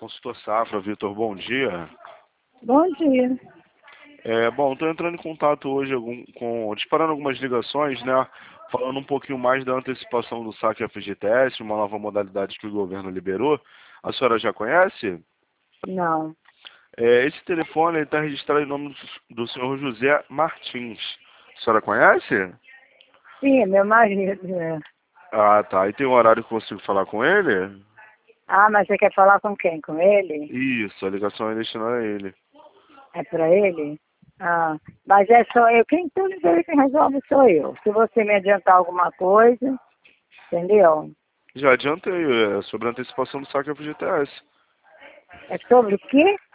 Consultor Safra, Vitor, bom dia. Bom dia. Bom, estou entrando em contato hoje disparando algumas ligações, né? Falando um pouquinho mais da antecipação do saque FGTS, uma nova modalidade que o governo liberou. A senhora já conhece? Não. Esse telefone está registrado em nome do senhor José Martins. A senhora conhece? Sim, é meu marido. É. Ah, tá. E tem um horário que eu consigo falar com ele? Ah, mas você quer falar com quem? Com ele? Isso, a ligação é destinada a ele. É pra ele? Ah, mas é só eu. Quem resolve sou eu. Se você me adiantar alguma coisa, entendeu? Já adiantei, sobre a antecipação do saque FGTS. É sobre o quê?